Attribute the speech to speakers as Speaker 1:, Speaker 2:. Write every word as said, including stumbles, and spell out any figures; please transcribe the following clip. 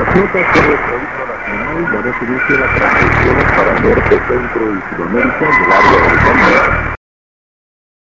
Speaker 1: Nota que el Gobierno Nacional dará servicio a las transmisiones para Norte, Centro y Sudamérica del área del Caribe.